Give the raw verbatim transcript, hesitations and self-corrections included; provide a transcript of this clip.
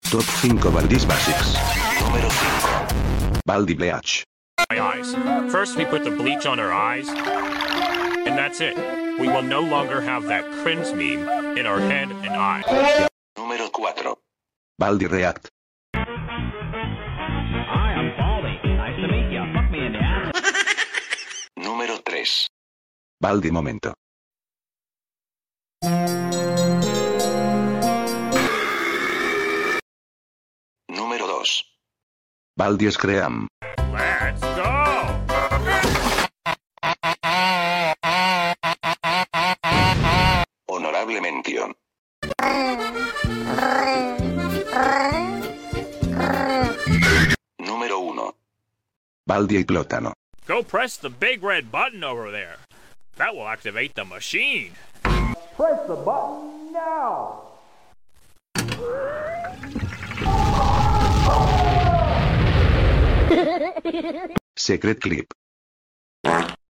Top cinco Baldis Basics. Número cinco. Baldi Bleach. My eyes. First we put the bleach on our eyes, and that's it. We will no longer have that cringe meme in our head and eyes. Número cuatro. Baldi React. Hi, I'm Baldy. Nice to meet you. Fuck me in the ass. Número tres. Baldi Momento. Número dos. Baldi Scream. Let's go! Honorable mención. Número uno. Baldi y Plótano. Go press the big red button over there. That will activate the machine. Press the button now! Secret Clip.